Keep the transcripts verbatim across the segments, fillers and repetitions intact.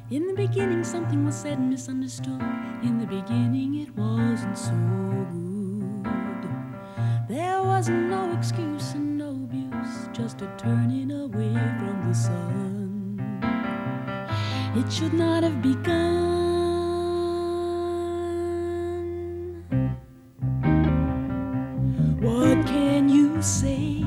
In the beginning, something was said and misunderstood. In the beginning, it wasn't so good. There was no excuse and no abuse, just a turning away from the sun. It should not have begun. What can you say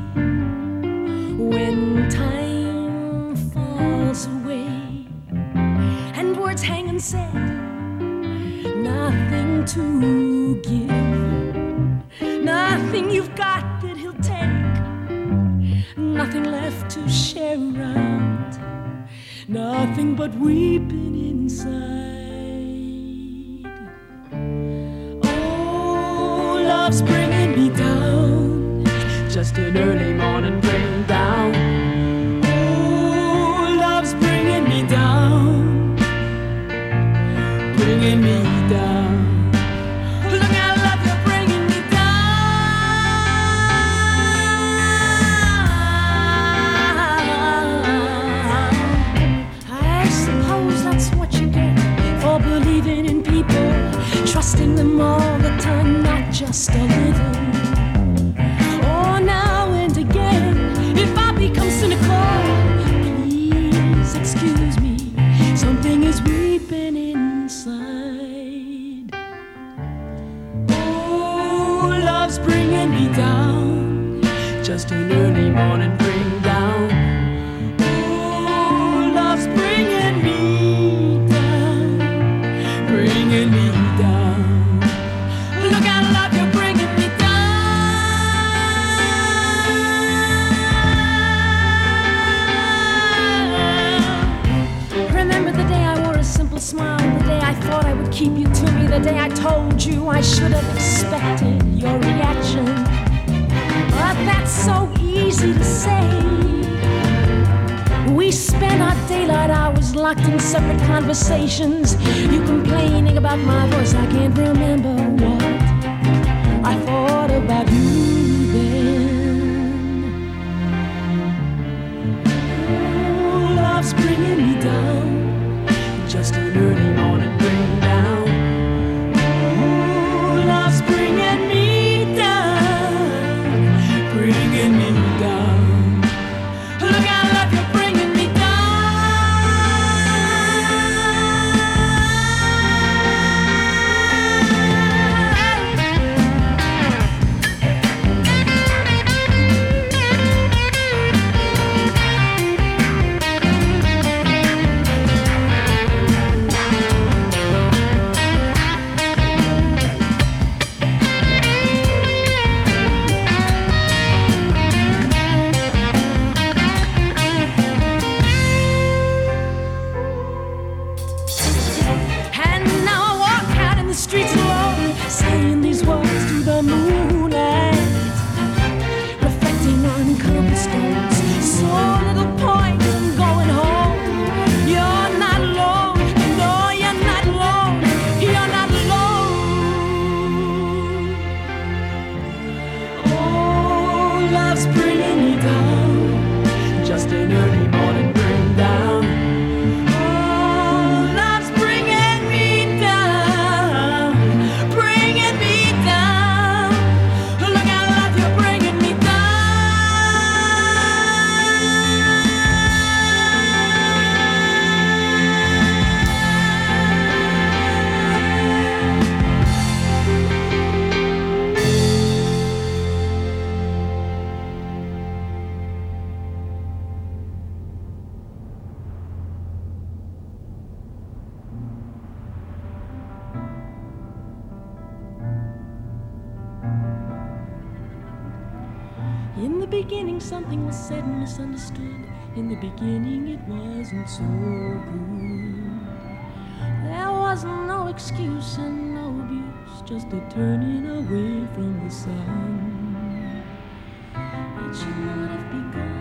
when time falls away and words hang unsaid? Nothing to give, nothing you've got that he'll take, nothing left to share around, nothing but weeping inside. Oh, love's bringing me down, just an early morning bring down. Oh, love's bringing me down, bringing me down. Look how love you're bringing me down. I suppose that's what you get for believing in people, trusting them all the time, not just a little. Oh, now and again, if I become cynical, please excuse me, something is weeping inside. Oh, love's bringing me down, just an early morning bring down. Oh, love's bringing me down, bringing me down. Look how love you're bringing me down. Remember the day I wore a simple smile, the day I thought I would keep you to me, the day I told you I should have expected your reaction. But that's so easy to say. We spent our daylight hours locked in separate conversations. You complaining about my voice, I can't remember what I thought about you then. Oh, love's bringing me down, just an early morning bring down. Oh, love's bringing me down, bringing me down. Look how love you're bringing me down. And now I walk out in the streets alone, saying these words to the moonlight, reflecting on cobblestones. So little point in going home. You're not alone, no, you're not alone, you're not alone. Oh, love's bringing me down, just an early morning bring down. Oh, love's bringing me down, bringing me down. Look how love you're bringing me down. In the beginning, something was said and misunderstood. In the beginning, it wasn't so good. There was no excuse and no abuse, just a turning away from the sun. It should not have begun.